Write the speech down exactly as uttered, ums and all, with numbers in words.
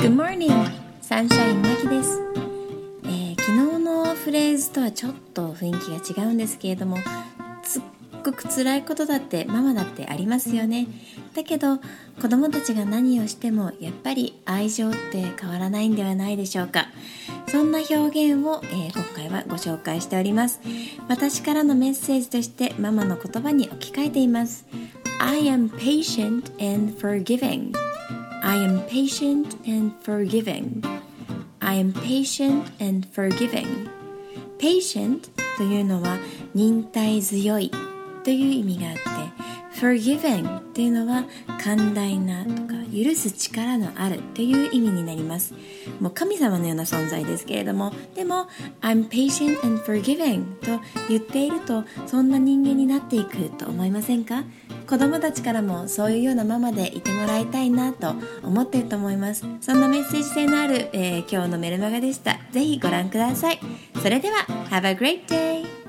Good morning! サンシャインマキです、えー、昨日のフレーズとはちょっと雰囲気が違うんですけれども、すっごく辛いことだってママだってありますよね。だけど子供たちが何をしてもやっぱり愛情って変わらないんではないでしょうか。そんな表現を、えー、今回はご紹介しております。私からのメッセージとしてママの言葉に置き換えています。 I am patient and forgiving I am patient and forgiving I am patient and forgiving Patient というのは忍耐強いという意味があって、 Forgiving というのは寛大なとか許す力のあるという意味になります。もう神様のような存在ですけれども、でも I'm patient and forgiving と言っていると、そんな人間になっていくと思いませんか？子供たちからもそういうようなママでいてもらいたいなと思っていると思います。そんなメッセージ性のある、えー、今日のメルマガでした。ぜひご覧ください。それでは Have a great day!